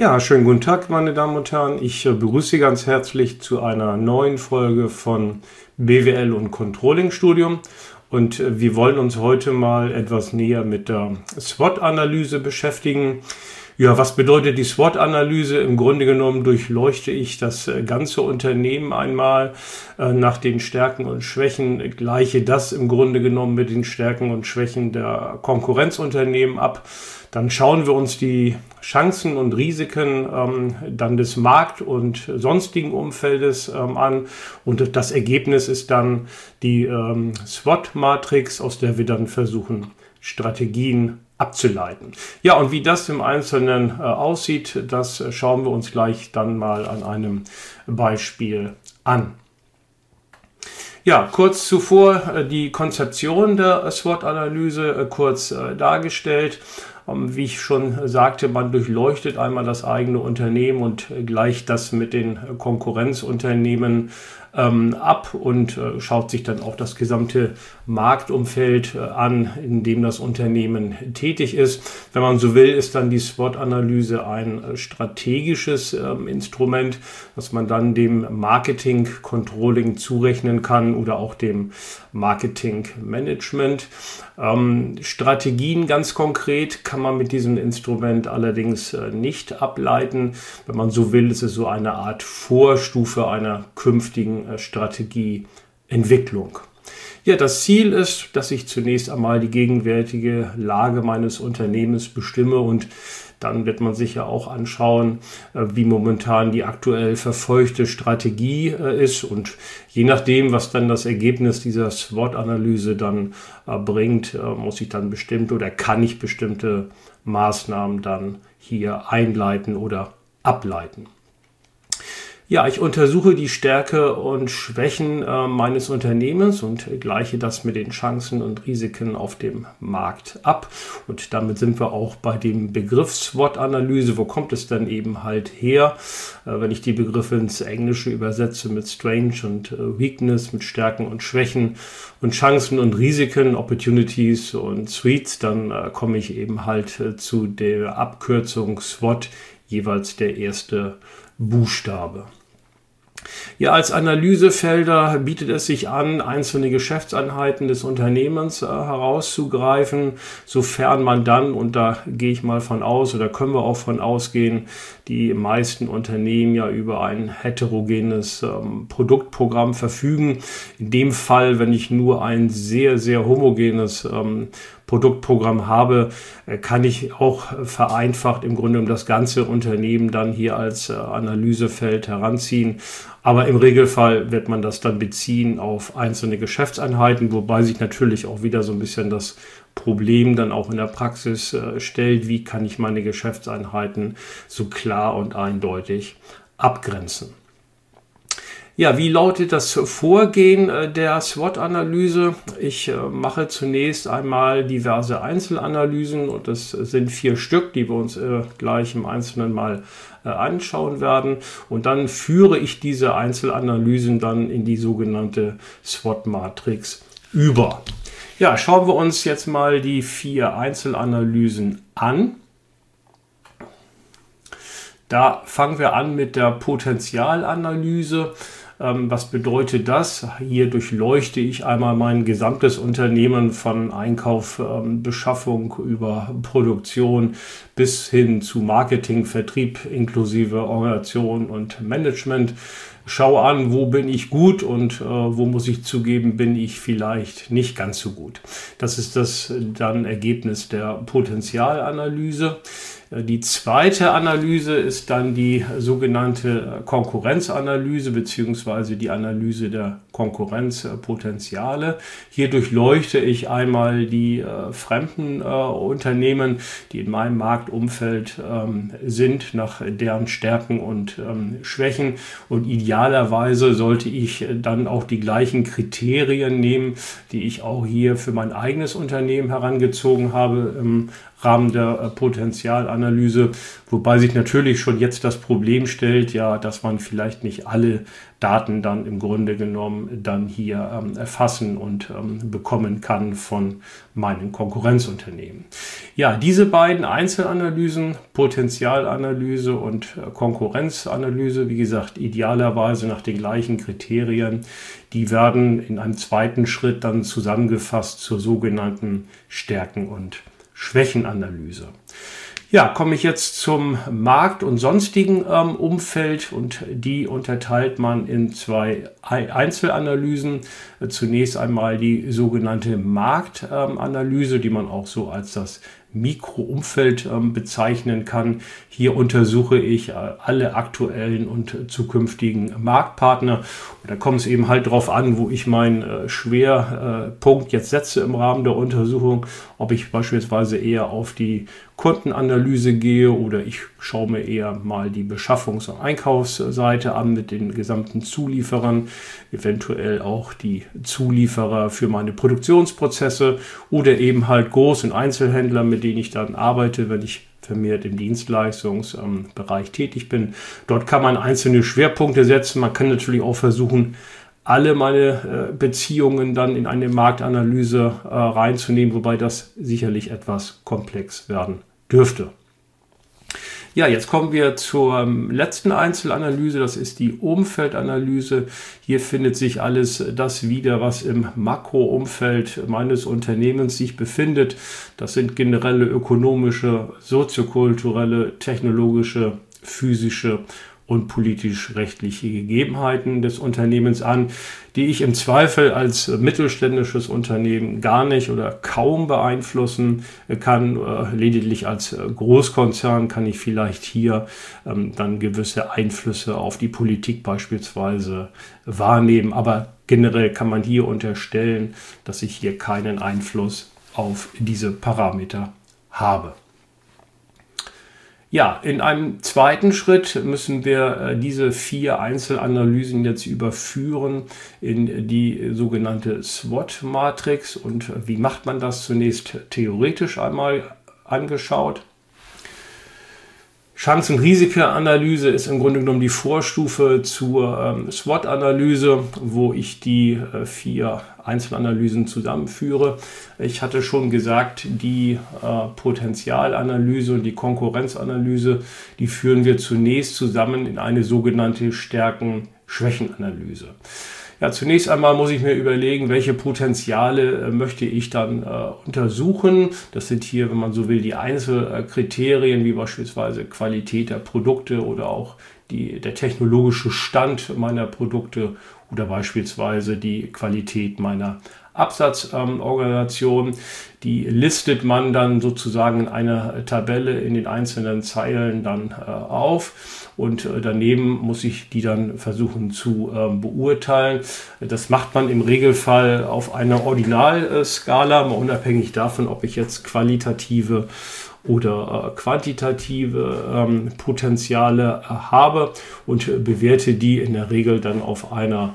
Ja, schönen guten Tag, meine Damen und Herren. Ich begrüße Sie ganz herzlich zu einer neuen Folge von BWL und Controlling Studium. Und wir wollen uns heute mal etwas näher mit der SWOT-Analyse beschäftigen. Ja, was bedeutet die SWOT-Analyse? Im Grunde genommen durchleuchte ich das ganze Unternehmen einmal nach den Stärken und Schwächen, gleiche das im Grunde genommen mit den Stärken und Schwächen der Konkurrenzunternehmen ab. Dann schauen wir uns die Chancen und Risiken dann des Markt- und sonstigen Umfeldes an. Und das Ergebnis ist dann die SWOT-Matrix, aus der wir dann versuchen, Strategien abzuleiten. Ja, und wie das im Einzelnen aussieht, das schauen wir uns gleich dann mal an einem Beispiel an. Ja, kurz zuvor die Konzeption der SWOT-Analyse kurz dargestellt. Wie ich schon sagte, man durchleuchtet einmal das eigene Unternehmen und gleicht das mit den Konkurrenzunternehmen ab und schaut sich dann auch das gesamte Marktumfeld an, in dem das Unternehmen tätig ist. Wenn man so will, ist dann die SWOT-Analyse ein strategisches Instrument, das man dann dem Marketing-Controlling zurechnen kann oder auch dem Marketing-Management. Strategien ganz konkret kann man mit diesem Instrument allerdings nicht ableiten. Wenn man so will, ist es so eine Art Vorstufe einer künftigen Strategieentwicklung. Ja, das Ziel ist, dass ich zunächst einmal die gegenwärtige Lage meines Unternehmens bestimme und dann wird man sich ja auch anschauen, wie momentan die aktuell verfolgte Strategie ist. Und je nachdem, was dann das Ergebnis dieser SWOT-Analyse dann bringt, muss ich dann bestimmte oder kann ich bestimmte Maßnahmen dann hier einleiten oder ableiten. Ja, ich untersuche die Stärke und Schwächen meines Unternehmens und gleiche das mit den Chancen und Risiken auf dem Markt ab. Und damit sind wir auch bei dem Begriff SWOT-Analyse. Wo kommt es dann eben halt her? Wenn ich die Begriffe ins Englische übersetze mit Strength und Weakness, mit Stärken und Schwächen und Chancen und Risiken, Opportunities und Threats, dann komme ich eben halt zu der Abkürzung SWOT, jeweils der erste Buchstabe. Ja, als Analysefelder bietet es sich an, einzelne Geschäftseinheiten des Unternehmens herauszugreifen, sofern man dann, und da gehe ich mal von aus oder können wir auch von ausgehen, die meisten Unternehmen ja über ein heterogenes Produktprogramm verfügen. In dem Fall, wenn ich nur ein sehr, sehr homogenes Produktprogramm habe, kann ich auch vereinfacht im Grunde das ganze Unternehmen dann hier als Analysefeld heranziehen. Aber im Regelfall wird man das dann beziehen auf einzelne Geschäftseinheiten, wobei sich natürlich auch wieder so ein bisschen das Problem dann auch in der Praxis stellt, wie kann ich meine Geschäftseinheiten so klar und eindeutig abgrenzen. Ja, wie lautet das Vorgehen der SWOT-Analyse? Ich mache zunächst einmal diverse Einzelanalysen und das sind 4 Stück, die wir uns gleich im Einzelnen mal anschauen werden. Und dann führe ich diese Einzelanalysen dann in die sogenannte SWOT-Matrix über. Ja, schauen wir uns jetzt mal die 4 Einzelanalysen an. Da fangen wir an mit der Potenzialanalyse. Was bedeutet das? Hier durchleuchte ich einmal mein gesamtes Unternehmen von Einkauf, Beschaffung über Produktion bis hin zu Marketing, Vertrieb inklusive Organisation und Management. Schaue an, wo bin ich gut und wo muss ich zugeben, bin ich vielleicht nicht ganz so gut. Das ist das dann Ergebnis der Potenzialanalyse. Die zweite Analyse ist dann die sogenannte Konkurrenzanalyse bzw. die Analyse der Konkurrenzpotenziale. Hier durchleuchte ich einmal die fremden Unternehmen, die in meinem Marktumfeld sind, nach deren Stärken und Schwächen. Und idealerweise sollte ich dann auch die gleichen Kriterien nehmen, die ich auch hier für mein eigenes Unternehmen herangezogen habe im Rahmen der Potenzialanalyse, wobei sich natürlich schon jetzt das Problem stellt, ja, dass man vielleicht nicht alle Daten dann im Grunde genommen dann hier erfassen und bekommen kann von meinen Konkurrenzunternehmen. Ja, diese beiden Einzelanalysen, Potenzialanalyse und Konkurrenzanalyse, wie gesagt, idealerweise nach den gleichen Kriterien, die werden in einem zweiten Schritt dann zusammengefasst zur sogenannten Stärken- und Schwächenanalyse. Ja, komme ich jetzt zum Markt- und sonstigen Umfeld, und die unterteilt man in zwei Einzelanalysen. Zunächst einmal die sogenannte Marktanalyse, die man auch so als das Mikroumfeld bezeichnen kann. Hier untersuche ich alle aktuellen und zukünftigen Marktpartner. Und da kommt es eben halt darauf an, wo ich meinen Schwerpunkt jetzt setze im Rahmen der Untersuchung, ob ich beispielsweise eher auf die Kundenanalyse gehe oder ich schaue mir eher mal die Beschaffungs- und Einkaufsseite an mit den gesamten Zulieferern, eventuell auch die Zulieferer für meine Produktionsprozesse oder eben halt Groß- und Einzelhändler, mit denen ich dann arbeite, wenn ich vermehrt im Dienstleistungsbereich tätig bin. Dort kann man einzelne Schwerpunkte setzen. Man kann natürlich auch versuchen, alle meine Beziehungen dann in eine Marktanalyse reinzunehmen, wobei das sicherlich etwas komplex werden dürfte. Ja, jetzt kommen wir zur letzten Einzelanalyse, das ist die Umfeldanalyse. Hier findet sich alles das wieder, was im Makroumfeld meines Unternehmens sich befindet. Das sind generelle ökonomische, soziokulturelle, technologische, physische und politisch-rechtliche Gegebenheiten des Unternehmens an, die ich im Zweifel als mittelständisches Unternehmen gar nicht oder kaum beeinflussen kann. Lediglich als Großkonzern kann ich vielleicht hier dann gewisse Einflüsse auf die Politik beispielsweise wahrnehmen. Aber generell kann man hier unterstellen, dass ich hier keinen Einfluss auf diese Parameter habe. Ja, in einem zweiten Schritt müssen wir diese 4 Einzelanalysen jetzt überführen in die sogenannte SWOT-Matrix. Und wie macht man das? Zunächst theoretisch einmal angeschaut. Chancen-Risiko-Analyse ist im Grunde genommen die Vorstufe zur SWOT-Analyse, wo ich die 4 Einzelanalysen zusammenführe. Ich hatte schon gesagt, die Potenzialanalyse und die Konkurrenzanalyse, die führen wir zunächst zusammen in eine sogenannte Stärken-Schwächen-Analyse. Ja, zunächst einmal muss ich mir überlegen, welche Potenziale möchte ich dann untersuchen. Das sind hier, wenn man so will, die Einzelkriterien, wie beispielsweise Qualität der Produkte oder auch der technologische Stand meiner Produkte oder beispielsweise die Qualität meiner Absatzorganisation. Die listet man dann sozusagen in einer Tabelle in den einzelnen Zeilen dann auf, und daneben muss ich die dann versuchen zu beurteilen. Das macht man im Regelfall auf einer Ordinalskala, mal unabhängig davon, ob ich jetzt qualitative oder quantitative Potenziale habe, und bewerte die in der Regel dann auf einer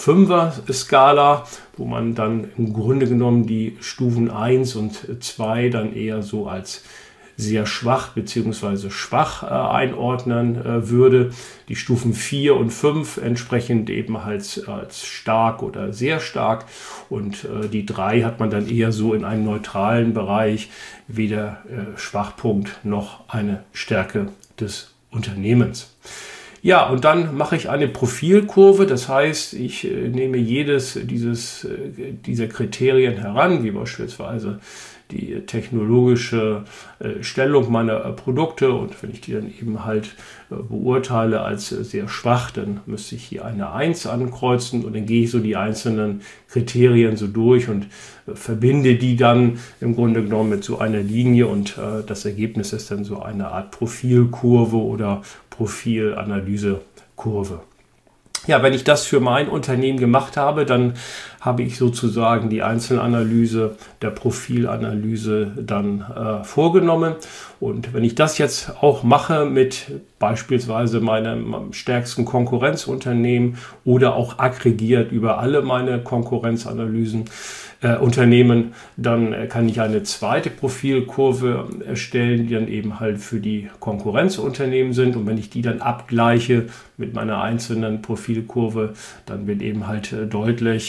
5er-Skala, wo man dann im Grunde genommen die Stufen 1 und 2 dann eher so als sehr schwach bzw. schwach einordnen würde. Die Stufen 4 und 5 entsprechend eben als stark oder sehr stark, und die 3 hat man dann eher so in einem neutralen Bereich, weder Schwachpunkt noch eine Stärke des Unternehmens. Ja, und dann mache ich eine Profilkurve, das heißt, ich nehme jedes dieser Kriterien heran, wie beispielsweise die technologische Stellung meiner Produkte, und wenn ich die dann eben halt beurteile als sehr schwach, dann müsste ich hier eine 1 ankreuzen, und dann gehe ich so die einzelnen Kriterien so durch und verbinde die dann im Grunde genommen mit so einer Linie, und das Ergebnis ist dann so eine Art Profilkurve oder Profilanalysekurve. Ja, wenn ich das für mein Unternehmen gemacht habe, dann habe ich sozusagen die Einzelanalyse der Profilanalyse dann vorgenommen. Und wenn ich das jetzt auch mache mit beispielsweise meinem stärksten Konkurrenzunternehmen oder auch aggregiert über alle meine Konkurrenzanalysen, Unternehmen, dann kann ich eine zweite Profilkurve erstellen, die dann eben halt für die Konkurrenzunternehmen sind. Und wenn ich die dann abgleiche mit meiner einzelnen Profilkurve, dann wird eben halt deutlich,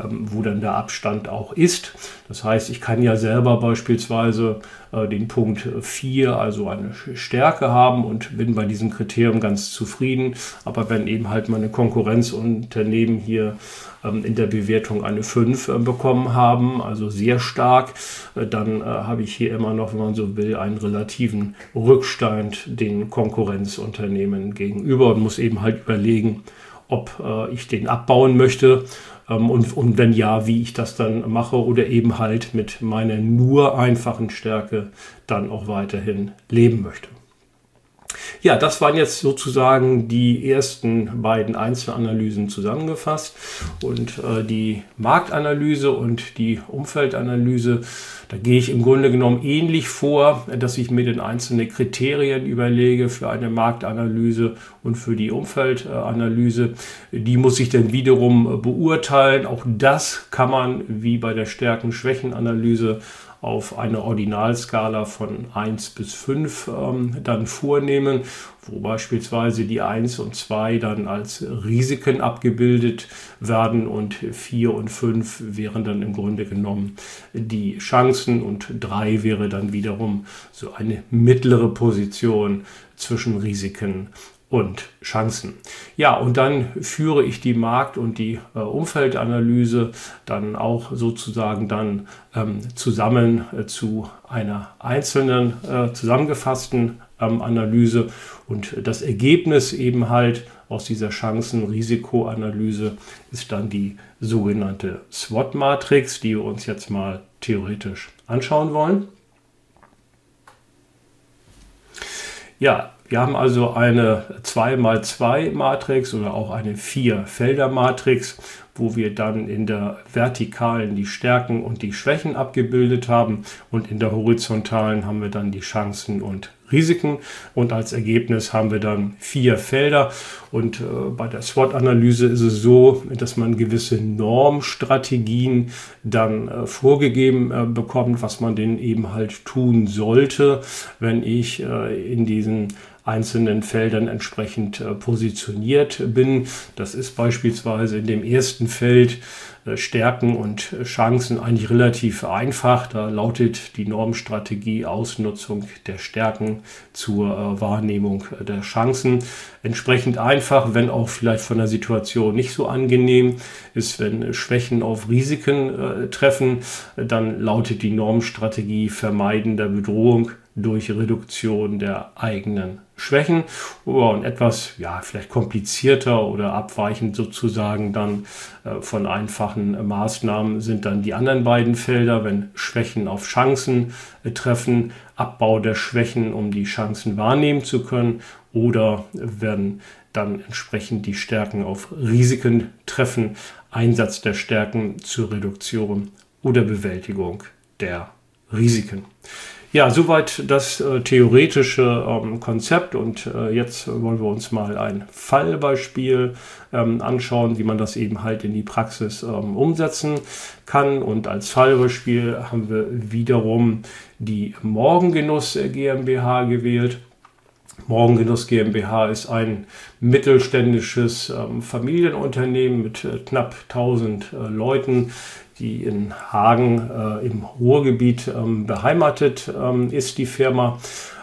wo dann der Abstand auch ist. Das heißt, ich kann ja selber beispielsweise den Punkt 4, also eine Stärke haben und bin bei diesem Kriterium ganz zufrieden. Aber wenn eben halt meine Konkurrenzunternehmen hier in der Bewertung eine 5 bekommen haben, also sehr stark, dann habe ich hier immer noch, wenn man so will, einen relativen Rückstand den Konkurrenzunternehmen gegenüber und muss eben halt überlegen, ob ich den abbauen möchte und wenn ja, wie ich das dann mache oder eben halt mit meiner nur einfachen Stärke dann auch weiterhin leben möchte. Ja, das waren jetzt sozusagen die ersten beiden Einzelanalysen zusammengefasst und die Marktanalyse und die Umfeldanalyse, da gehe ich im Grunde genommen ähnlich vor, dass ich mir den einzelnen Kriterien überlege für eine Marktanalyse und für die Umfeldanalyse. Die muss ich dann wiederum beurteilen. Auch das kann man wie bei der Stärken-Schwächen-Analyse auf einer Ordinalskala von 1 bis 5 dann vornehmen, wo beispielsweise die 1 und 2 dann als Risiken abgebildet werden und 4 und 5 wären dann im Grunde genommen die Chancen und 3 wäre dann wiederum so eine mittlere Position zwischen Risiken und Chancen. Ja, und dann führe ich die Markt- und die Umfeldanalyse dann auch sozusagen dann zusammen zu einer einzelnen zusammengefassten Analyse und das Ergebnis eben halt aus dieser Chancen-Risiko-Analyse ist dann die sogenannte SWOT-Matrix, die wir uns jetzt mal theoretisch anschauen wollen. Ja, wir haben also eine 2x2-Matrix oder auch eine 4-Felder-Matrix, wo wir dann in der vertikalen die Stärken und die Schwächen abgebildet haben und in der horizontalen haben wir dann die Chancen und Risiken und als Ergebnis haben wir dann 4 Felder und bei der SWOT-Analyse ist es so, dass man gewisse Normstrategien dann vorgegeben bekommt, was man denn eben halt tun sollte, wenn ich in diesen einzelnen Feldern entsprechend positioniert bin. Das ist beispielsweise in dem ersten Feld Stärken und Chancen eigentlich relativ einfach. Da lautet die Normstrategie Ausnutzung der Stärken zur Wahrnehmung der Chancen. Entsprechend einfach, wenn auch vielleicht von der Situation nicht so angenehm ist, wenn Schwächen auf Risiken treffen, dann lautet die Normstrategie Vermeiden der Bedrohung durch Reduktion der eigenen Schwächen. Und etwas, ja, vielleicht komplizierter oder abweichend sozusagen dann von einfachen Maßnahmen sind dann die anderen beiden Felder, wenn Schwächen auf Chancen treffen, Abbau der Schwächen, um die Chancen wahrnehmen zu können oder wenn dann entsprechend die Stärken auf Risiken treffen, Einsatz der Stärken zur Reduktion oder Bewältigung der Risiken. Ja, soweit das theoretische Konzept und jetzt wollen wir uns mal ein Fallbeispiel anschauen, wie man das eben halt in die Praxis umsetzen kann. Und als Fallbeispiel haben wir wiederum die Morgengenuss GmbH gewählt. Morgengenuss GmbH ist ein mittelständisches Familienunternehmen mit knapp 1000 Leuten, die in Hagen im Ruhrgebiet beheimatet ist, die Firma.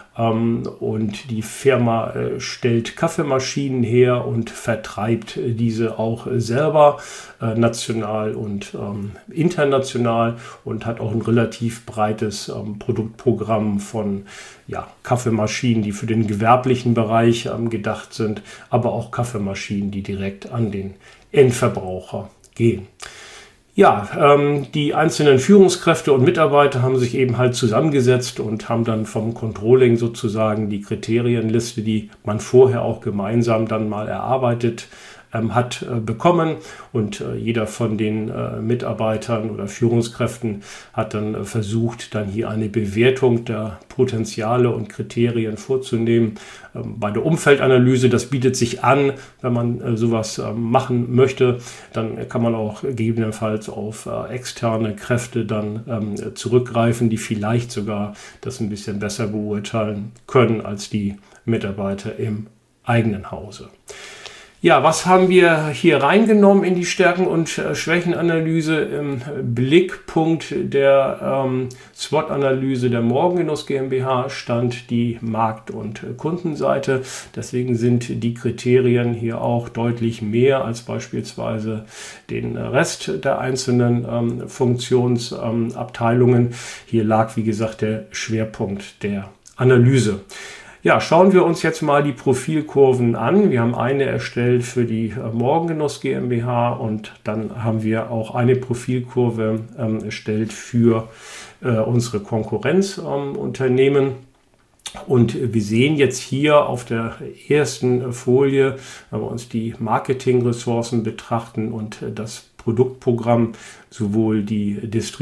Und die Firma stellt Kaffeemaschinen her und vertreibt diese auch selber national und international und hat auch ein relativ breites Produktprogramm von Kaffeemaschinen, die für den gewerblichen Bereich gedacht sind, aber auch Kaffeemaschinen, die direkt an den Endverbraucher gehen. Ja, die einzelnen Führungskräfte und Mitarbeiter haben sich eben halt zusammengesetzt und haben dann vom Controlling sozusagen die Kriterienliste, die man vorher auch gemeinsam dann mal erarbeitet hat, bekommen und jeder von den Mitarbeitern oder Führungskräften hat dann versucht, dann hier eine Bewertung der Potenziale und Kriterien vorzunehmen. Bei der Umfeldanalyse, das bietet sich an, wenn man sowas machen möchte, dann kann man auch gegebenenfalls auf externe Kräfte dann zurückgreifen, die vielleicht sogar das ein bisschen besser beurteilen können als die Mitarbeiter im eigenen Hause. Ja, was haben wir hier reingenommen in die Stärken- und Schwächenanalyse? Im Blickpunkt der SWOT-Analyse der Morgengenuss GmbH stand die Markt- und Kundenseite. Deswegen sind die Kriterien hier auch deutlich mehr als beispielsweise den Rest der einzelnen Funktionsabteilungen. Hier lag, wie gesagt, der Schwerpunkt der Analyse. Ja, schauen wir uns jetzt mal die Profilkurven an. Wir haben eine erstellt für die Morgengenuss GmbH und dann haben wir auch eine Profilkurve erstellt für unsere Konkurrenzunternehmen. Und wir sehen jetzt hier auf der ersten Folie, wenn wir uns die Marketingressourcen betrachten und das Produktprogramm, sowohl die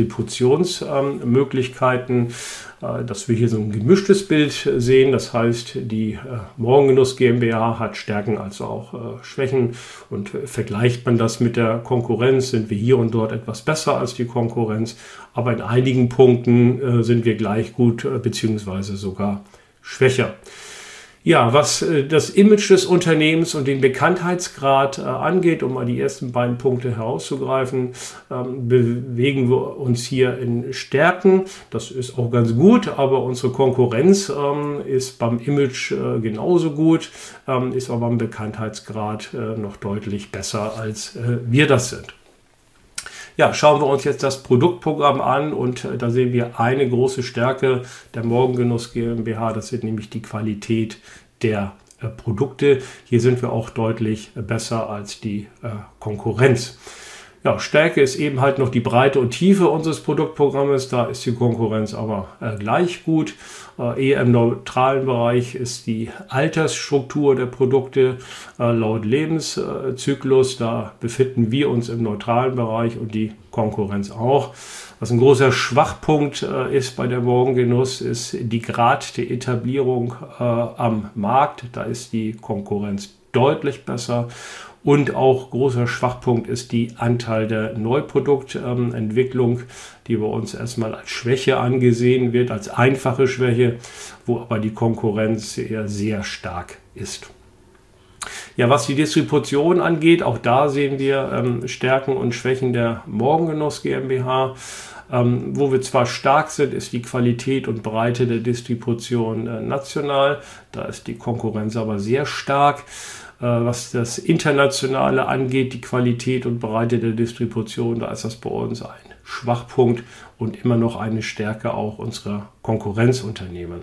Distributionsmöglichkeiten, dass wir hier so ein gemischtes Bild sehen. Das heißt, die Morgengenuss GmbH hat Stärken als auch Schwächen. Und vergleicht man das mit der Konkurrenz, sind wir hier und dort etwas besser als die Konkurrenz. Aber in einigen Punkten sind wir gleich gut beziehungsweise sogar schwächer. Ja, was das Image des Unternehmens und den Bekanntheitsgrad angeht, um mal die ersten beiden Punkte herauszugreifen, bewegen wir uns hier in Stärken. Das ist auch ganz gut, aber unsere Konkurrenz ist beim Image genauso gut, ist aber beim Bekanntheitsgrad noch deutlich besser, als wir das sind. Ja, schauen wir uns jetzt das Produktprogramm an und da sehen wir eine große Stärke der Morgengenuss GmbH, das sind nämlich die Qualität der Produkte. Hier sind wir auch deutlich besser als die Konkurrenz. Ja, Stärke ist eben halt noch die Breite und Tiefe unseres Produktprogrammes, da ist die Konkurrenz aber gleich gut. Eher im neutralen Bereich ist die Altersstruktur der Produkte laut Lebenszyklus, da befinden wir uns im neutralen Bereich und die Konkurrenz auch. Was ein großer Schwachpunkt ist bei der Morgengenuss, ist die Grad der Etablierung am Markt, da ist die Konkurrenz deutlich besser. Und auch großer Schwachpunkt ist die Anteil der Neuproduktentwicklung, die bei uns erstmal als Schwäche angesehen wird, als einfache Schwäche, wo aber die Konkurrenz eher sehr stark ist. Ja, was die Distribution angeht, auch da sehen wir Stärken und Schwächen der Morgengenuss GmbH. Wo wir zwar stark sind, ist die Qualität und Breite der Distribution national. Da ist die Konkurrenz aber sehr stark. Was das Internationale angeht, die Qualität und Breite der Distribution, da ist das bei uns ein Schwachpunkt und immer noch eine Stärke auch unserer Konkurrenzunternehmen.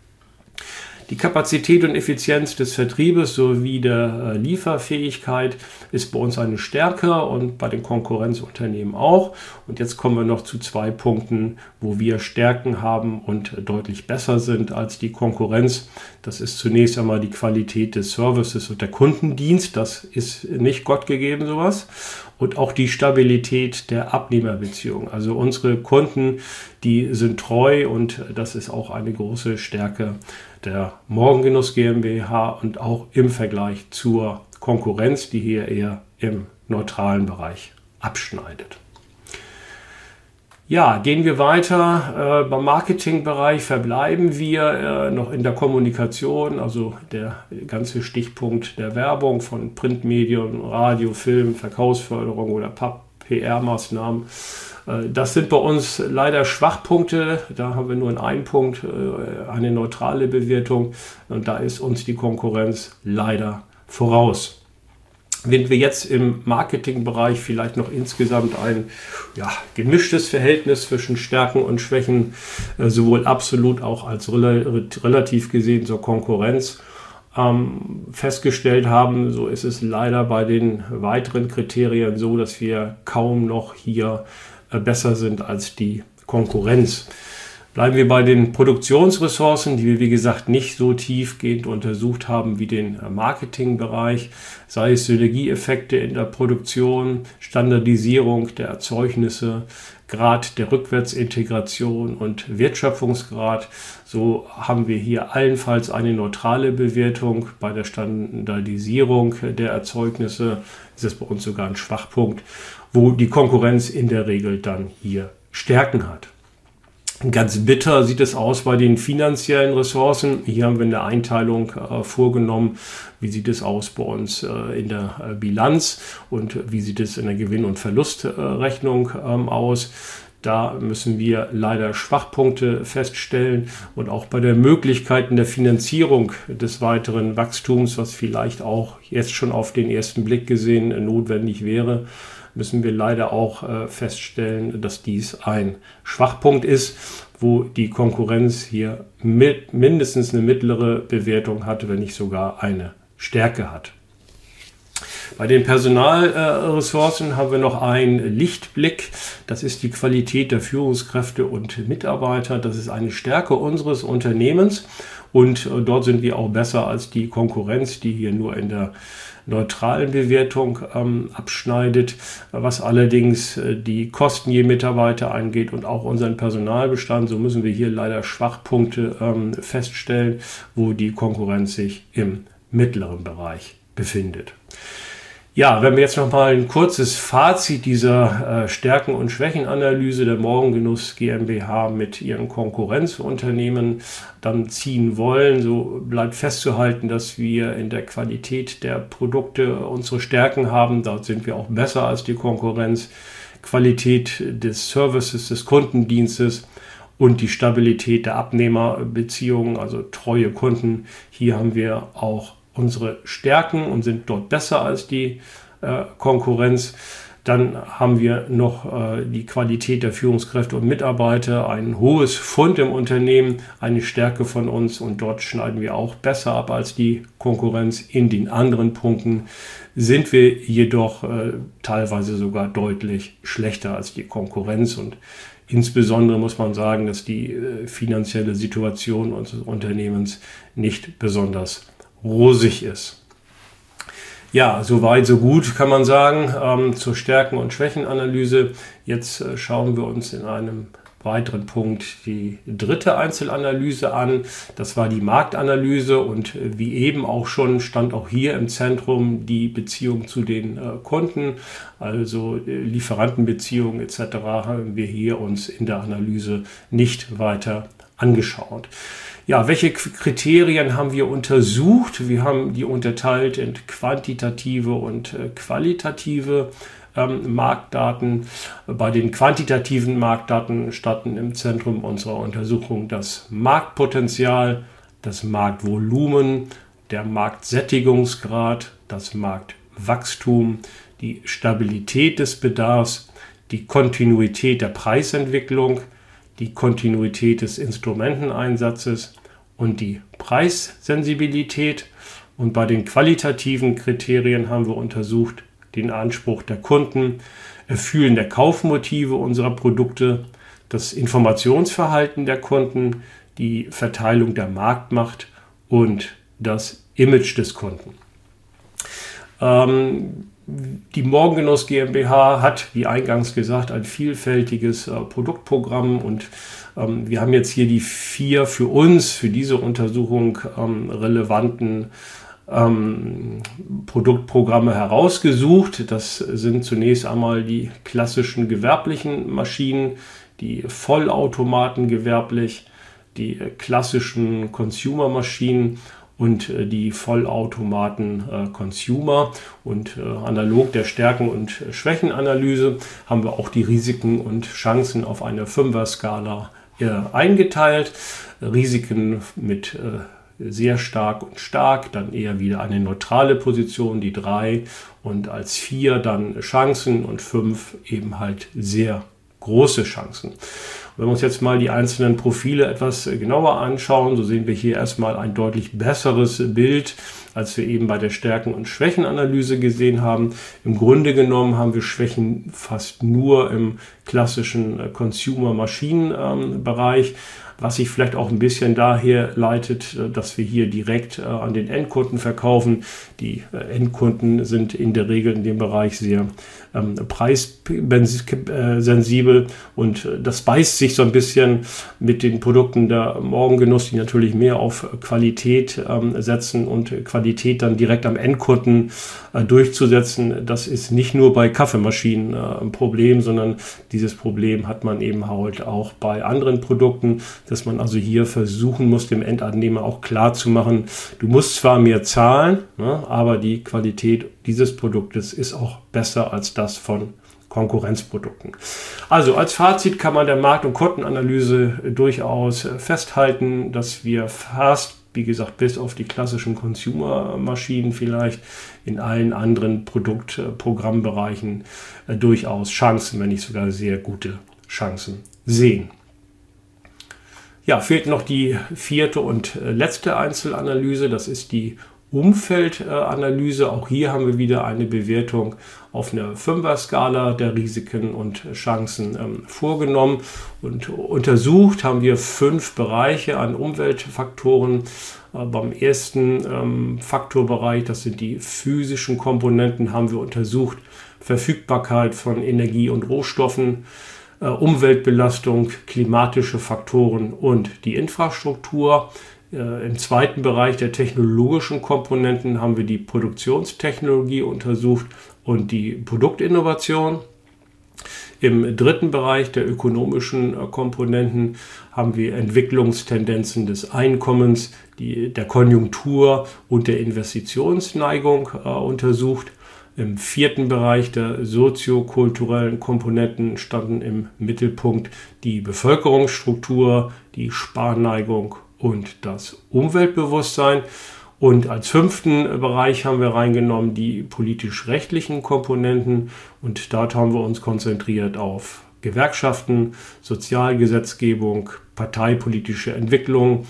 Die Kapazität und Effizienz des Vertriebes sowie der Lieferfähigkeit ist bei uns eine Stärke und bei den Konkurrenzunternehmen auch. Und jetzt kommen wir noch zu zwei Punkten, wo wir Stärken haben und deutlich besser sind als die Konkurrenz. Das ist zunächst einmal die Qualität des Services und der Kundendienst. Das ist nicht Gott gegeben, sowas. Und auch die Stabilität der Abnehmerbeziehung. Also unsere Kunden, die sind treu und das ist auch eine große Stärke der Morgengenuss GmbH und auch im Vergleich zur Konkurrenz, die hier eher im neutralen Bereich abschneidet. Ja, gehen wir weiter. Beim Marketingbereich verbleiben wir noch in der Kommunikation, also der ganze Stichpunkt der Werbung von Printmedien, Radio, Film, Verkaufsförderung oder PR-Maßnahmen. Das sind bei uns leider Schwachpunkte. Da haben wir nur in einem Punkt eine neutrale Bewertung und da ist uns die Konkurrenz leider voraus. Wenn wir jetzt im Marketingbereich vielleicht noch insgesamt ein gemischtes Verhältnis zwischen Stärken und Schwächen, sowohl absolut auch als relativ gesehen zur Konkurrenz, festgestellt haben, so ist es leider bei den weiteren Kriterien so, dass wir kaum noch hier besser sind als die Konkurrenz. Bleiben wir bei den Produktionsressourcen, die wir, wie gesagt, nicht so tiefgehend untersucht haben wie den Marketingbereich, sei es Synergieeffekte in der Produktion, Standardisierung der Erzeugnisse, Grad der Rückwärtsintegration und Wertschöpfungsgrad. So haben wir hier allenfalls eine neutrale Bewertung. Bei der Standardisierung der Erzeugnisse ist es bei uns sogar ein Schwachpunkt, wo die Konkurrenz in der Regel dann hier Stärken hat. Ganz bitter sieht es aus bei den finanziellen Ressourcen. Hier haben wir eine Einteilung vorgenommen. Wie sieht es aus bei uns in der Bilanz und wie sieht es in der Gewinn- und Verlustrechnung aus? Da müssen wir leider Schwachpunkte feststellen und auch bei der Möglichkeiten der Finanzierung des weiteren Wachstums, was vielleicht auch jetzt schon auf den ersten Blick gesehen notwendig wäre, müssen wir leider auch feststellen, dass dies ein Schwachpunkt ist, wo die Konkurrenz hier mindestens eine mittlere Bewertung hat, wenn nicht sogar eine Stärke hat. Bei den Personalressourcen haben wir noch einen Lichtblick. Das ist die Qualität der Führungskräfte und Mitarbeiter. Das ist eine Stärke unseres Unternehmens und dort sind wir auch besser als die Konkurrenz, die hier nur in der neutralen Bewertung abschneidet, was allerdings die Kosten je Mitarbeiter angeht und auch unseren Personalbestand. So müssen wir hier leider Schwachpunkte feststellen, wo die Konkurrenz sich im mittleren Bereich befindet. Ja, wenn wir jetzt noch mal ein kurzes Fazit dieser Stärken- und Schwächenanalyse der Morgengenuss GmbH mit ihren Konkurrenzunternehmen dann ziehen wollen, so bleibt festzuhalten, dass wir in der Qualität der Produkte unsere Stärken haben. Dort sind wir auch besser als die Konkurrenz. Qualität des Services, des Kundendienstes und die Stabilität der Abnehmerbeziehungen, also treue Kunden. Hier haben wir auch unsere Stärken und sind dort besser als die Konkurrenz. Dann haben wir noch die Qualität der Führungskräfte und Mitarbeiter, ein hohes Fund im Unternehmen, eine Stärke von uns und dort schneiden wir auch besser ab als die Konkurrenz. In den anderen Punkten sind wir jedoch teilweise sogar deutlich schlechter als die Konkurrenz und insbesondere muss man sagen, dass die finanzielle Situation unseres Unternehmens nicht besonders rosig ist. Ja, soweit, so gut kann man sagen zur Stärken- und Schwächenanalyse. Jetzt schauen wir uns in einem weiteren Punkt die dritte Einzelanalyse an. Das war die Marktanalyse und wie eben auch schon stand auch hier im Zentrum die Beziehung zu den Kunden, also Lieferantenbeziehungen etc. haben wir hier uns in der Analyse nicht weiter angeschaut. Ja, welche Kriterien haben wir untersucht? Wir haben die unterteilt in quantitative und qualitative Marktdaten. Bei den quantitativen Marktdaten standen im Zentrum unserer Untersuchung das Marktpotenzial, das Marktvolumen, der Marktsättigungsgrad, das Marktwachstum, die Stabilität des Bedarfs, die Kontinuität der Preisentwicklung, die Kontinuität des Instrumenteneinsatzes und die Preissensibilität. Und bei den qualitativen Kriterien haben wir untersucht den Anspruch der Kunden, Erfüllen der Kaufmotive unserer Produkte, das Informationsverhalten der Kunden, die Verteilung der Marktmacht und das Image des Kunden. Die Morgengenuss GmbH hat, wie eingangs gesagt, ein vielfältiges Produktprogramm und wir haben jetzt hier die 4 für uns, für diese Untersuchung relevanten Produktprogramme herausgesucht. Das sind zunächst einmal die klassischen gewerblichen Maschinen, die Vollautomaten gewerblich, die klassischen Consumer-Maschinen und die Vollautomaten Consumer. Und analog der Stärken- und Schwächenanalyse haben wir auch die Risiken und Chancen auf eine 5er-Skala eingeteilt. Risiken mit sehr stark und stark, dann eher wieder eine neutrale Position, die 3 und als 4 dann Chancen und 5 eben halt sehr große Chancen. Wenn wir uns jetzt mal die einzelnen Profile etwas genauer anschauen, so sehen wir hier erstmal ein deutlich besseres Bild, als wir eben bei der Stärken- und Schwächenanalyse gesehen haben. Im Grunde genommen haben wir Schwächen fast nur im klassischen Consumer-Maschinen-Bereich. was sich vielleicht auch ein bisschen daher leitet, dass wir hier direkt an den Endkunden verkaufen. Die Endkunden sind in der Regel in dem Bereich sehr preissensibel und das beißt sich so ein bisschen mit den Produkten der Morgengenuss, die natürlich mehr auf Qualität setzen und Qualität dann direkt am Endkunden durchzusetzen. Das ist nicht nur bei Kaffeemaschinen ein Problem, sondern dieses Problem hat man eben halt auch bei anderen Produkten, dass man also hier versuchen muss, dem Endabnehmer auch klar zu machen, du musst zwar mehr zahlen, ne, aber die Qualität dieses Produktes ist auch besser als das von Konkurrenzprodukten. Also als Fazit kann man der Markt- und Kundenanalyse durchaus festhalten, dass wir fast, wie gesagt, bis auf die klassischen Consumer-Maschinen vielleicht in allen anderen Produktprogrammbereichen durchaus Chancen, wenn nicht sogar sehr gute Chancen sehen. Ja, fehlt noch die vierte und letzte Einzelanalyse, das ist die Umfeldanalyse. Auch hier haben wir wieder eine Bewertung auf einer 5er-Skala der Risiken und Chancen vorgenommen und untersucht haben wir 5 Bereiche an Umweltfaktoren. Beim ersten Faktorbereich, das sind die physischen Komponenten, haben wir untersucht Verfügbarkeit von Energie und Rohstoffen, Umweltbelastung, klimatische Faktoren und die Infrastruktur. Im zweiten Bereich der technologischen Komponenten haben wir die Produktionstechnologie untersucht und die Produktinnovation. Im dritten Bereich der ökonomischen Komponenten haben wir Entwicklungstendenzen des Einkommens, der Konjunktur und der Investitionsneigung untersucht. Im vierten Bereich der soziokulturellen Komponenten standen im Mittelpunkt die Bevölkerungsstruktur, die Sparneigung und das Umweltbewusstsein. Und als fünften Bereich haben wir reingenommen die politisch-rechtlichen Komponenten und dort haben wir uns konzentriert auf Gewerkschaften, Sozialgesetzgebung, parteipolitische Entwicklung,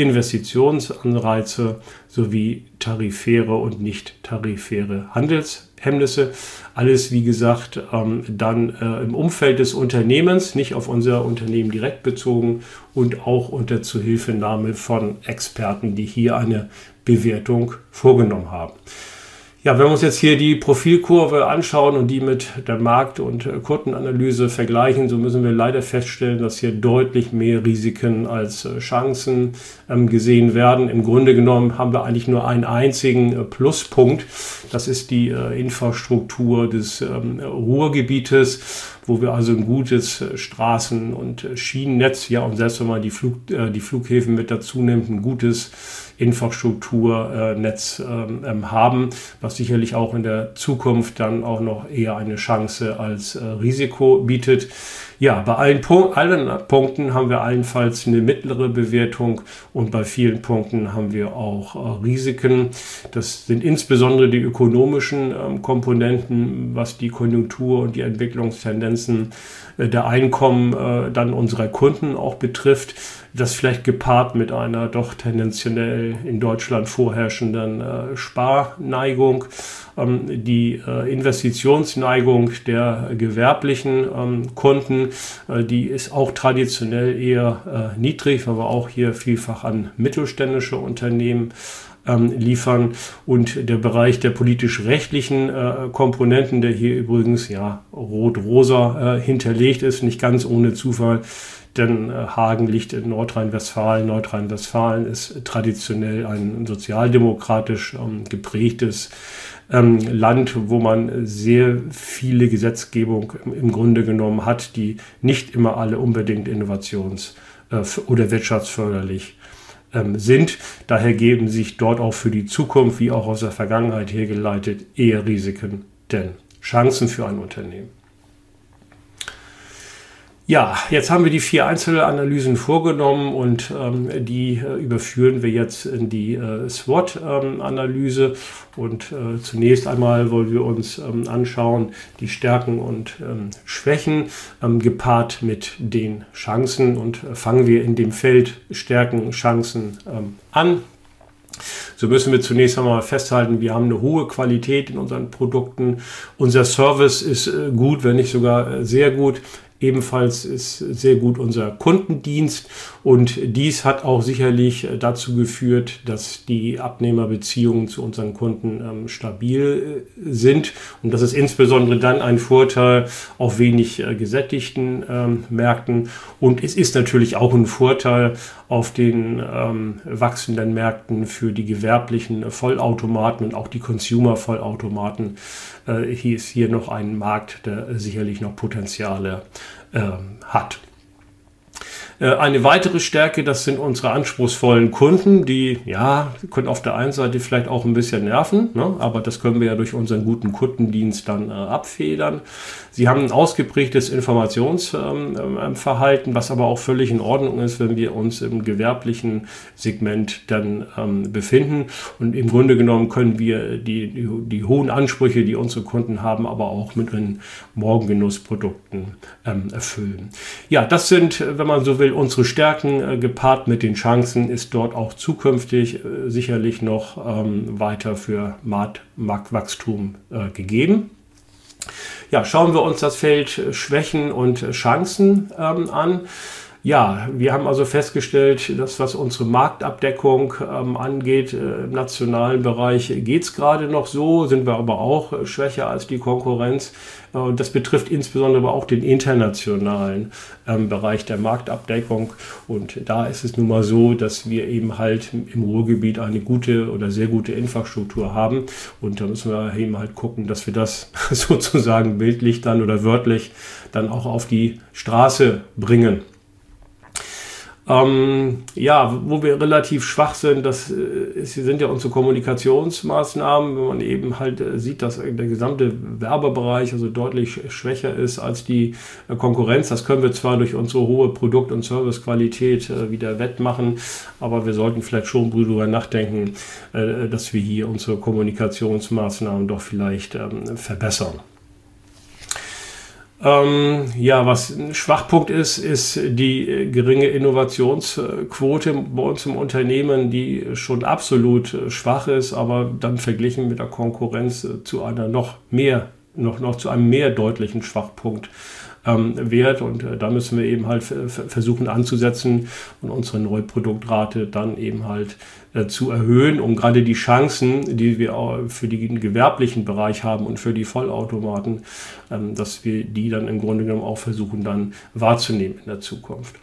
Investitionsanreize sowie tarifäre und nicht tarifäre Handelshemmnisse. Alles, wie gesagt, dann im Umfeld des Unternehmens, nicht auf unser Unternehmen direkt bezogen und auch unter Zuhilfenahme von Experten, die hier eine Bewertung vorgenommen haben. Ja, wenn wir uns jetzt hier die Profilkurve anschauen und die mit der Markt- und Kundenanalyse vergleichen, so müssen wir leider feststellen, dass hier deutlich mehr Risiken als Chancen gesehen werden. Im Grunde genommen haben wir eigentlich nur einen einzigen Pluspunkt. Das ist die Infrastruktur des Ruhrgebietes, wo wir also ein gutes Straßen- und Schienennetz, ja, und selbst wenn man die Flughäfen mit dazu nimmt, ein gutes Infrastrukturnetz haben, was sicherlich auch in der Zukunft dann auch noch eher eine Chance als Risiko bietet. Ja, bei allen Punkten haben wir allenfalls eine mittlere Bewertung und bei vielen Punkten haben wir auch Risiken. Das sind insbesondere die ökonomischen Komponenten, was die Konjunktur und die Entwicklungstendenzen der Einkommen dann unserer Kunden auch betrifft. Das vielleicht gepaart mit einer doch tendenziell in Deutschland vorherrschenden Sparneigung. Die Investitionsneigung der gewerblichen Kunden, die ist auch traditionell eher niedrig, weil wir auch hier vielfach an mittelständische Unternehmen liefern. Und der Bereich der politisch-rechtlichen Komponenten, der hier übrigens ja rot-rosa hinterlegt ist, nicht ganz ohne Zufall, denn Hagen liegt in Nordrhein-Westfalen. Nordrhein-Westfalen ist traditionell ein sozialdemokratisch geprägtes Land, wo man sehr viele Gesetzgebung im Grunde genommen hat, die nicht immer alle unbedingt innovations- oder wirtschaftsförderlich sind. Daher geben sich dort auch für die Zukunft, wie auch aus der Vergangenheit hergeleitet, eher Risiken denn Chancen für ein Unternehmen. Ja, jetzt haben wir die 4 Einzelanalysen vorgenommen und die überführen wir jetzt in die SWOT-Analyse. Und zunächst einmal wollen wir uns anschauen die Stärken und Schwächen gepaart mit den Chancen. Und fangen wir in dem Feld Stärken, Chancen an. So müssen wir zunächst einmal festhalten, wir haben eine hohe Qualität in unseren Produkten. Unser Service ist gut, wenn nicht sogar sehr gut. Ebenfalls ist sehr gut unser Kundendienst und dies hat auch sicherlich dazu geführt, dass die Abnehmerbeziehungen zu unseren Kunden stabil sind und das ist insbesondere dann ein Vorteil auf wenig gesättigten Märkten und es ist natürlich auch ein Vorteil auf den wachsenden Märkten für die gewerblichen Vollautomaten und auch die Consumer-Vollautomaten. Hier ist hier noch ein Markt, der sicherlich noch Potenziale hat. Eine weitere Stärke, das sind unsere anspruchsvollen Kunden, die können auf der einen Seite vielleicht auch ein bisschen nerven, ne? Aber das können wir ja durch unseren guten Kundendienst dann abfedern. Sie haben ein ausgeprägtes Informationsverhalten, was aber auch völlig in Ordnung ist, wenn wir uns im gewerblichen Segment dann befinden. Und im Grunde genommen können wir die hohen Ansprüche, die unsere Kunden haben, aber auch mit den Morgengenussprodukten erfüllen. Ja, das sind, wenn man so will, unsere Stärken gepaart mit den Chancen ist dort auch zukünftig sicherlich noch weiter für Marktwachstum gegeben. Ja, schauen wir uns das Feld Schwächen und Chancen an. Ja, wir haben also festgestellt, dass was unsere Marktabdeckung angeht, im nationalen Bereich geht es gerade noch so, sind wir aber auch schwächer als die Konkurrenz. Das betrifft insbesondere aber auch den internationalen Bereich der Marktabdeckung. Und da ist es nun mal so, dass wir eben halt im Ruhrgebiet eine gute oder sehr gute Infrastruktur haben. Und da müssen wir eben halt gucken, dass wir das sozusagen bildlich dann oder wörtlich dann auch auf die Straße bringen. Wo wir relativ schwach sind, sind ja unsere Kommunikationsmaßnahmen, wenn man eben halt sieht, dass der gesamte Werbebereich also deutlich schwächer ist als die Konkurrenz. Das können wir zwar durch unsere hohe Produkt- und Servicequalität wieder wettmachen, aber wir sollten vielleicht schon darüber nachdenken, dass wir hier unsere Kommunikationsmaßnahmen doch vielleicht verbessern. Was ein Schwachpunkt ist die geringe Innovationsquote bei uns im Unternehmen, die schon absolut schwach ist, aber dann verglichen mit der Konkurrenz zu einer noch zu einem mehr deutlichen Schwachpunkt wert und da müssen wir eben halt versuchen anzusetzen und unsere Neuproduktrate dann eben halt zu erhöhen, um gerade die Chancen, die wir auch für den gewerblichen Bereich haben und für die Vollautomaten, dass wir die dann im Grunde genommen auch versuchen dann wahrzunehmen in der Zukunft.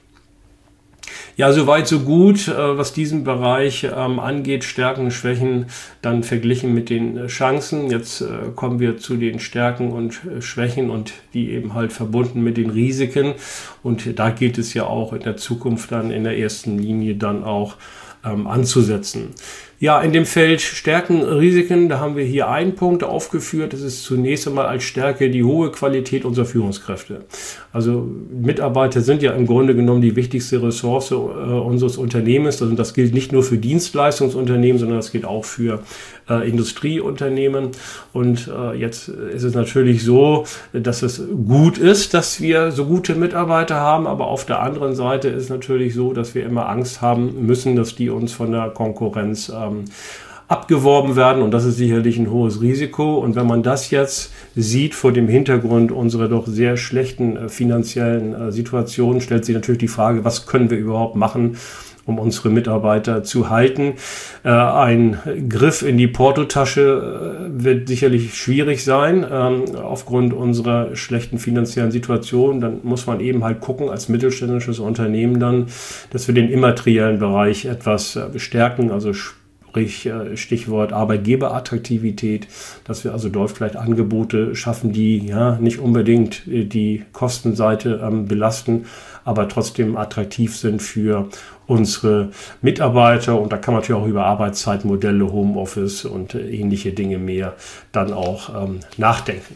Ja, soweit, so gut, was diesen Bereich angeht, Stärken, Schwächen, dann verglichen mit den Chancen. Jetzt kommen wir zu den Stärken und Schwächen und die eben halt verbunden mit den Risiken. Und da gilt es ja auch in der Zukunft dann in der ersten Linie dann auch anzusetzen. Ja, in dem Feld Stärken, Risiken, da haben wir hier einen Punkt aufgeführt. Das ist zunächst einmal als Stärke die hohe Qualität unserer Führungskräfte. Also Mitarbeiter sind ja im Grunde genommen die wichtigste Ressource unseres Unternehmens. Also das gilt nicht nur für Dienstleistungsunternehmen, sondern das gilt auch für Industrieunternehmen. Und jetzt ist es natürlich so, dass es gut ist, dass wir so gute Mitarbeiter haben. Aber auf der anderen Seite ist es natürlich so, dass wir immer Angst haben müssen, dass die uns von der Konkurrenz abgeworben werden und das ist sicherlich ein hohes Risiko und wenn man das jetzt sieht vor dem Hintergrund unserer doch sehr schlechten finanziellen Situation, stellt sich natürlich die Frage, was können wir überhaupt machen, um unsere Mitarbeiter zu halten. Ein Griff in die Portotasche wird sicherlich schwierig sein aufgrund unserer schlechten finanziellen Situation. Dann muss man eben halt gucken als mittelständisches Unternehmen dann, dass wir den immateriellen Bereich etwas stärken, also Stichwort Arbeitgeberattraktivität, dass wir also dort vielleicht Angebote schaffen, die ja nicht unbedingt die Kostenseite belasten, aber trotzdem attraktiv sind für unsere Mitarbeiter und da kann man natürlich auch über Arbeitszeitmodelle, Homeoffice und ähnliche Dinge mehr dann auch nachdenken.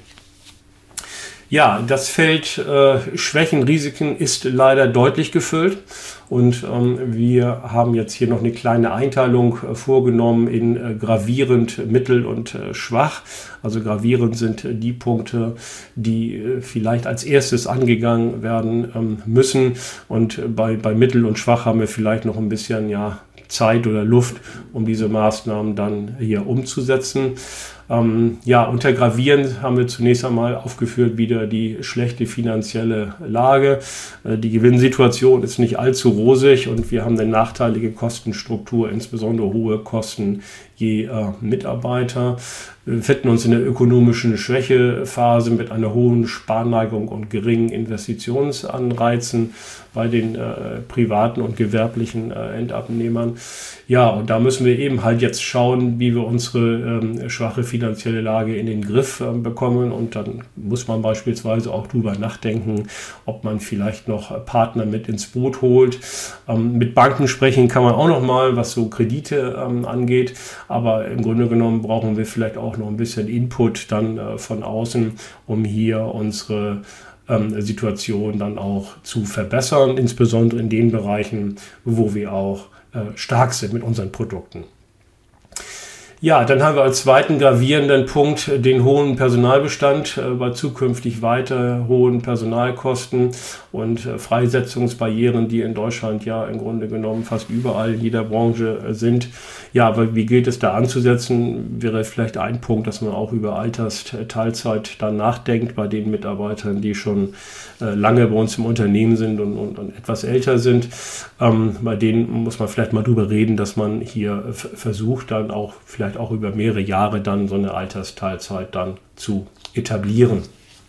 Ja, das Feld Schwächen, Risiken ist leider deutlich gefüllt und wir haben jetzt hier noch eine kleine Einteilung vorgenommen in gravierend, mittel und schwach. Also gravierend sind die Punkte, die vielleicht als erstes angegangen werden müssen und bei mittel und schwach haben wir vielleicht noch ein bisschen Zeit oder Luft, um diese Maßnahmen dann hier umzusetzen. Ja, unter Gravierend haben wir zunächst einmal aufgeführt wieder die schlechte finanzielle Lage. Die Gewinnsituation ist nicht allzu rosig und wir haben eine nachteilige Kostenstruktur, insbesondere hohe Kosten je Mitarbeiter. Wir befinden uns in der ökonomischen Schwächephase mit einer hohen Sparneigung und geringen Investitionsanreizen bei den privaten und gewerblichen Endabnehmern. Ja, und da müssen wir eben halt jetzt schauen, wie wir unsere schwache finanzielle Lage in den Griff bekommen. Und dann muss man beispielsweise auch drüber nachdenken, ob man vielleicht noch Partner mit ins Boot holt. Mit Banken sprechen kann man auch noch mal, was so Kredite angeht. Aber im Grunde genommen brauchen wir vielleicht auch noch ein bisschen Input dann von außen, um hier unsere Situation dann auch zu verbessern, insbesondere in den Bereichen, wo wir auch stark sind mit unseren Produkten. Ja, dann haben wir als zweiten gravierenden Punkt den hohen Personalbestand bei zukünftig weiter hohen Personalkosten und Freisetzungsbarrieren, die in Deutschland ja im Grunde genommen fast überall in jeder Branche sind. Ja, aber wie gilt es da anzusetzen? Wäre vielleicht ein Punkt, dass man auch über Altersteilzeit dann nachdenkt bei den Mitarbeitern, die schon lange bei uns im Unternehmen sind und etwas älter sind. Bei denen muss man vielleicht mal drüber reden, dass man hier versucht, dann auch vielleicht auch über mehrere Jahre dann so eine Altersteilzeit dann zu etablieren.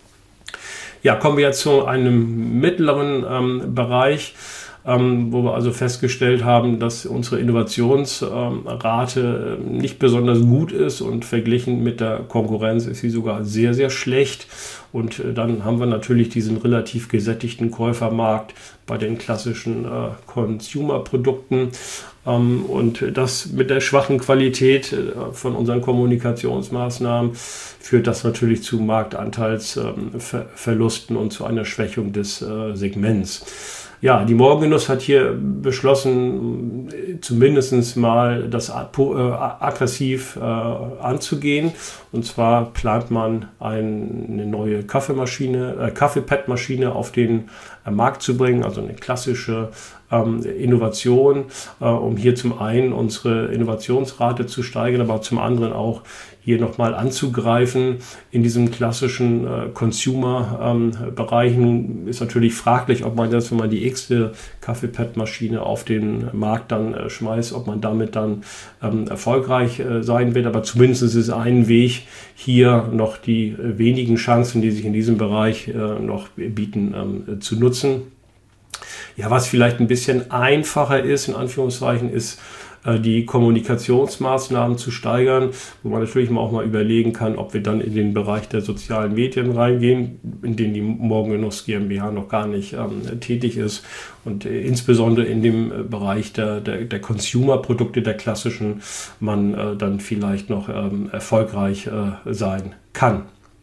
Ja, kommen wir jetzt zu einem mittleren Bereich, wo wir also festgestellt haben, dass unsere Innovationsrate nicht besonders gut ist und verglichen mit der Konkurrenz ist sie sogar sehr, sehr schlecht. Und dann haben wir natürlich diesen relativ gesättigten Käufermarkt bei den klassischen Consumer-Produkten. Und das mit der schwachen Qualität von unseren Kommunikationsmaßnahmen führt das natürlich zu Marktanteilsverlusten und zu einer Schwächung des Segments. Ja, die Morgengenuss hat hier beschlossen, zumindest mal das aggressiv anzugehen. Und zwar plant man eine neue Kaffeepad-Maschine auf den Markt zu bringen, also eine klassische Innovation, um hier zum einen unsere Innovationsrate zu steigern, aber zum anderen auch hier nochmal anzugreifen in diesem klassischen Consumer-Bereich. Nun ist natürlich fraglich, ob man das, wenn man die x-te Kaffeepad-Maschine auf den Markt dann schmeißt, ob man damit dann erfolgreich sein wird. Aber zumindest ist es ein Weg, hier noch die wenigen Chancen, die sich in diesem Bereich noch bieten, zu nutzen. Ja, was vielleicht ein bisschen einfacher ist, in Anführungszeichen, ist die Kommunikationsmaßnahmen zu steigern, wo man natürlich auch mal überlegen kann, ob wir dann in den Bereich der sozialen Medien reingehen, in denen die Morgengenuss GmbH noch gar nicht tätig ist und insbesondere in dem Bereich der Consumer-Produkte, der klassischen, man dann vielleicht noch erfolgreich sein kann.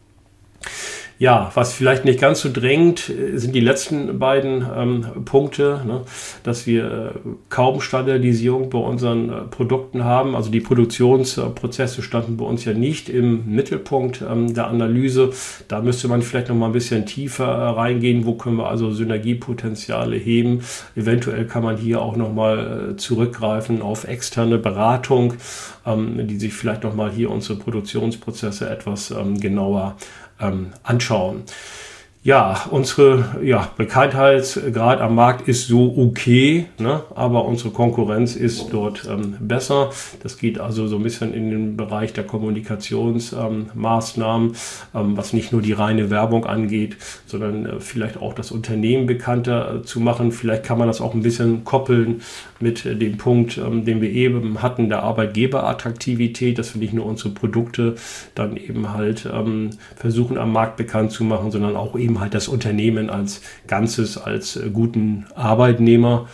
Ja, was vielleicht nicht ganz so drängend sind die letzten beiden Punkte, ne, dass wir kaum Standardisierung bei unseren Produkten haben. Also die Produktionsprozesse standen bei uns ja nicht im Mittelpunkt der Analyse. Da müsste man vielleicht noch mal ein bisschen tiefer reingehen. Wo können wir also Synergiepotenziale heben? Eventuell kann man hier auch noch mal zurückgreifen auf externe Beratung, die sich vielleicht noch mal hier unsere Produktionsprozesse etwas genauer anschauen. Ja, unsere Bekanntheitsgrad am Markt ist so okay, ne? Aber unsere Konkurrenz ist dort besser. Das geht also so ein bisschen in den Bereich der Kommunikationsmaßnahmen, was nicht nur die reine Werbung angeht, sondern vielleicht auch das Unternehmen bekannter zu machen. Vielleicht kann man das auch ein bisschen koppeln mit dem Punkt, den wir eben hatten, der Arbeitgeberattraktivität, dass wir nicht nur unsere Produkte dann eben halt versuchen am Markt bekannt zu machen, sondern auch eben halt das Unternehmen als Ganzes, als guten Arbeitgeber,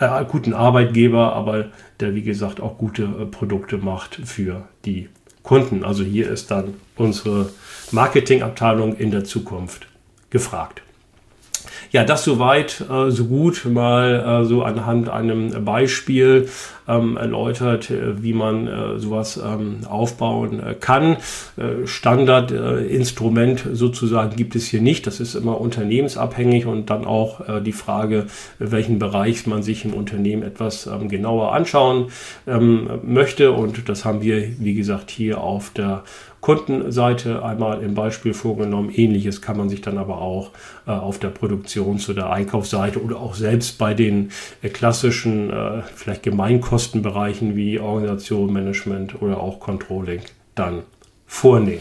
aber der, wie gesagt, auch gute Produkte macht für die Kunden. Also hier ist dann unsere Marketingabteilung in der Zukunft gefragt. Ja, das soweit, so gut, mal so anhand einem Beispiel erläutert, wie man sowas aufbauen kann. Standardinstrument sozusagen gibt es hier nicht. Das ist immer unternehmensabhängig und dann auch die Frage, welchen Bereich man sich im Unternehmen etwas genauer anschauen möchte. Und das haben wir, wie gesagt, hier auf der Kundenseite einmal im Beispiel vorgenommen. Ähnliches kann man sich dann aber auch auf der Produktions- oder Einkaufsseite oder auch selbst bei den klassischen, vielleicht Gemeinkostenbereichen wie Organisation, Management oder auch Controlling dann vornehmen.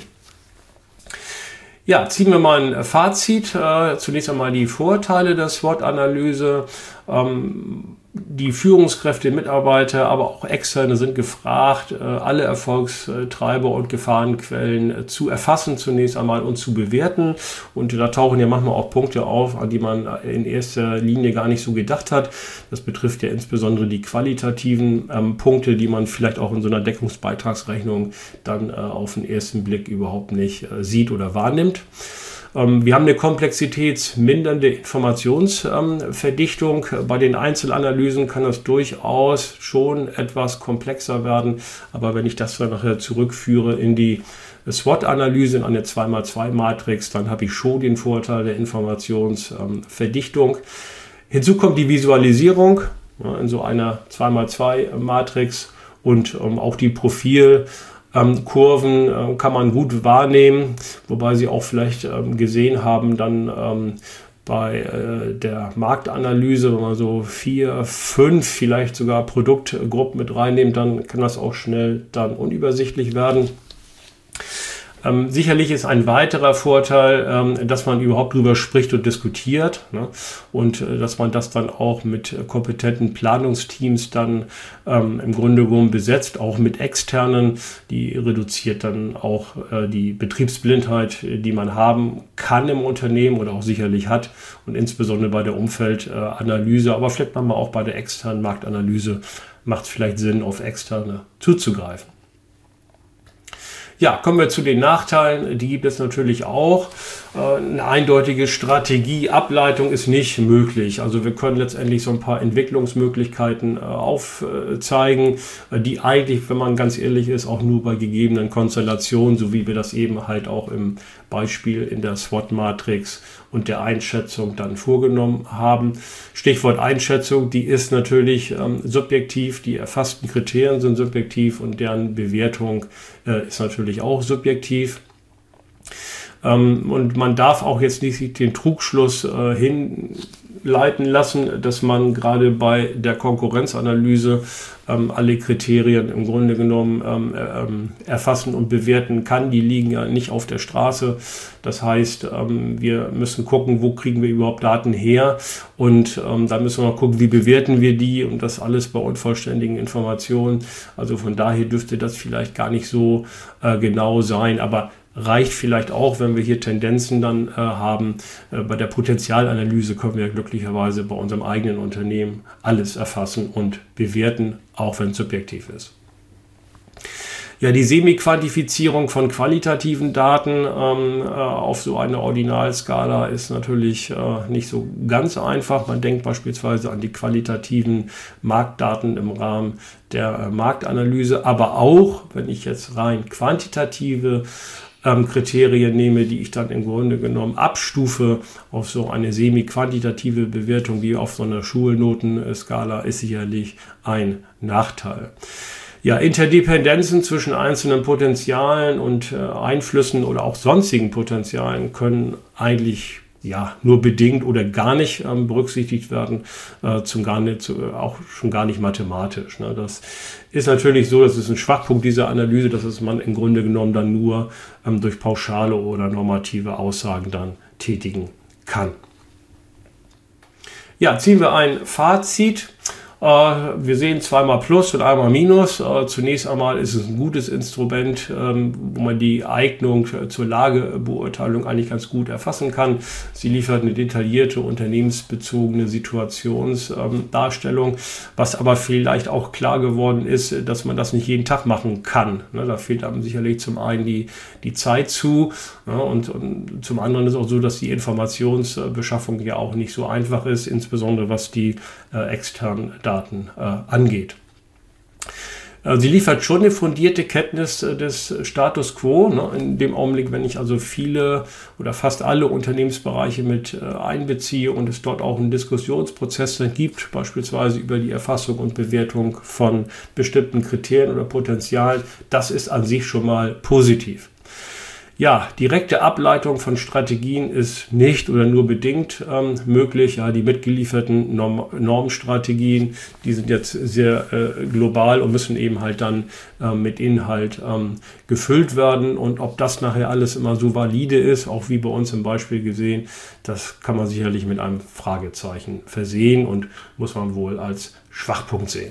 Ja, ziehen wir mal ein Fazit. Zunächst einmal die Vorteile der SWOT-Analyse. Die Führungskräfte, Mitarbeiter, aber auch Externe sind gefragt, alle Erfolgstreiber und Gefahrenquellen zu erfassen zunächst einmal und zu bewerten. Und da tauchen ja manchmal auch Punkte auf, an die man in erster Linie gar nicht so gedacht hat. Das betrifft ja insbesondere die qualitativen Punkte, die man vielleicht auch in so einer Deckungsbeitragsrechnung dann auf den ersten Blick überhaupt nicht sieht oder wahrnimmt. Wir haben eine komplexitätsmindernde Informationsverdichtung. Bei den Einzelanalysen kann das durchaus schon etwas komplexer werden. Aber wenn ich das dann nachher zurückführe in die SWOT-Analyse, in eine 2x2-Matrix, dann habe ich schon den Vorteil der Informationsverdichtung. Hinzu kommt die Visualisierung in so einer 2x2-Matrix und auch die Kurven kann man gut wahrnehmen, wobei Sie auch vielleicht gesehen haben, dann bei der Marktanalyse, wenn man so 4, 5 vielleicht sogar Produktgruppen mit reinnimmt, dann kann das auch schnell dann unübersichtlich werden. Sicherlich ist ein weiterer Vorteil, dass man überhaupt drüber spricht und diskutiert, ne? Und dass man das dann auch mit kompetenten Planungsteams dann im Grunde genommen besetzt, auch mit externen, die reduziert dann auch die Betriebsblindheit, die man haben kann im Unternehmen oder auch sicherlich hat, und insbesondere bei der Umfeldanalyse, aber vielleicht manchmal auch bei der externen Marktanalyse macht es vielleicht Sinn, auf externe zuzugreifen. Ja, kommen wir zu den Nachteilen. Die gibt es natürlich auch. Eine eindeutige Strategieableitung ist nicht möglich. Also wir können letztendlich so ein paar Entwicklungsmöglichkeiten aufzeigen, die eigentlich, wenn man ganz ehrlich ist, auch nur bei gegebenen Konstellationen, so wie wir das eben halt auch im Beispiel in der SWOT-Matrix und der Einschätzung dann vorgenommen haben. Stichwort Einschätzung, die ist natürlich subjektiv, die erfassten Kriterien sind subjektiv und deren Bewertung ist natürlich auch subjektiv. Und man darf auch jetzt nicht den Trugschluss hinleiten lassen, dass man gerade bei der Konkurrenzanalyse alle Kriterien im Grunde genommen erfassen und bewerten kann. Die liegen ja nicht auf der Straße. Das heißt, wir müssen gucken, wo kriegen wir überhaupt Daten her, und da müssen wir noch gucken, wie bewerten wir die, und das alles bei unvollständigen Informationen. Also von daher dürfte das vielleicht gar nicht so genau sein, aber reicht vielleicht auch, wenn wir hier Tendenzen dann haben. Bei der Potenzialanalyse können wir glücklicherweise bei unserem eigenen Unternehmen alles erfassen und bewerten, auch wenn es subjektiv ist. Ja, die Semi-Quantifizierung von qualitativen Daten auf so einer Ordinalskala ist natürlich nicht so ganz einfach. Man denkt beispielsweise an die qualitativen Marktdaten im Rahmen der Marktanalyse, aber auch, wenn ich jetzt rein quantitative Kriterien nehme, die ich dann im Grunde genommen abstufe auf so eine semi-quantitative Bewertung wie auf so einer Schulnotenskala, ist sicherlich ein Nachteil. Ja, Interdependenzen zwischen einzelnen Potenzialen und Einflüssen oder auch sonstigen Potenzialen können eigentlich nur bedingt oder gar nicht berücksichtigt werden, auch schon gar nicht mathematisch. Ne? Das ist natürlich so, das ist ein Schwachpunkt dieser Analyse, dass man im Grunde genommen dann nur durch pauschale oder normative Aussagen dann tätigen kann. Ja, ziehen wir ein Fazit. Wir sehen zweimal Plus und einmal Minus. Zunächst einmal ist es ein gutes Instrument, wo man die Eignung zur Lagebeurteilung eigentlich ganz gut erfassen kann. Sie liefert eine detaillierte unternehmensbezogene Situationsdarstellung, was aber vielleicht auch klar geworden ist, dass man das nicht jeden Tag machen kann. Da fehlt einem sicherlich zum einen die Zeit zu, und zum anderen ist auch so, dass die Informationsbeschaffung ja auch nicht so einfach ist, insbesondere was die externen Daten angeht. Sie liefert schon eine fundierte Kenntnis des Status quo, in dem Augenblick, wenn ich also viele oder fast alle Unternehmensbereiche mit einbeziehe und es dort auch einen Diskussionsprozess dann gibt, beispielsweise über die Erfassung und Bewertung von bestimmten Kriterien oder Potenzialen. Das ist an sich schon mal positiv. Ja, direkte Ableitung von Strategien ist nicht oder nur bedingt möglich. Ja, die mitgelieferten Normstrategien, die sind jetzt sehr global und müssen eben halt dann mit Inhalt gefüllt werden. Und ob das nachher alles immer so valide ist, auch wie bei uns im Beispiel gesehen, das kann man sicherlich mit einem Fragezeichen versehen und muss man wohl als Schwachpunkt sehen.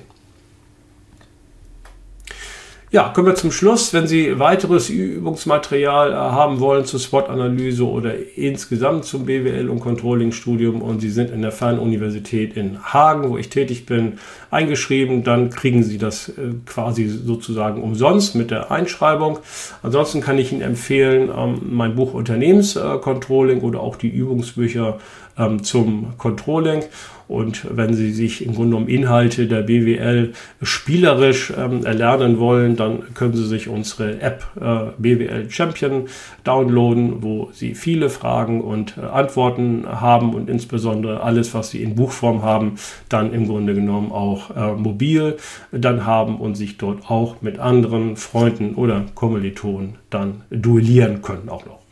Ja, kommen wir zum Schluss. Wenn Sie weiteres Übungsmaterial haben wollen zur SWOT-Analyse oder insgesamt zum BWL- und Controlling-Studium und Sie sind in der Fernuniversität in Hagen, wo ich tätig bin, eingeschrieben, dann kriegen Sie das quasi sozusagen umsonst mit der Einschreibung. Ansonsten kann ich Ihnen empfehlen, mein Buch Unternehmenscontrolling oder auch die Übungsbücher zum Controlling. Und wenn Sie sich im Grunde um Inhalte der BWL spielerisch erlernen wollen, dann können Sie sich unsere App BWL Champion downloaden, wo Sie viele Fragen und Antworten haben und insbesondere alles, was Sie in Buchform haben, dann im Grunde genommen auch mobil dann haben und sich dort auch mit anderen Freunden oder Kommilitonen dann duellieren können auch noch.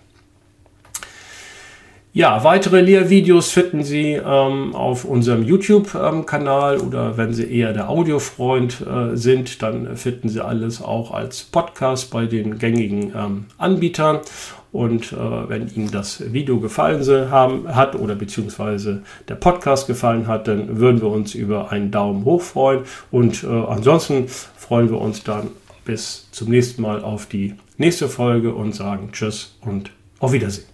Ja, weitere Lehrvideos finden Sie auf unserem YouTube-Kanal oder wenn Sie eher der Audiofreund sind, dann finden Sie alles auch als Podcast bei den gängigen Anbietern. Und wenn Ihnen das Video gefallen hat oder beziehungsweise der Podcast gefallen hat, dann würden wir uns über einen Daumen hoch freuen. Und ansonsten freuen wir uns dann bis zum nächsten Mal auf die nächste Folge und sagen Tschüss und auf Wiedersehen.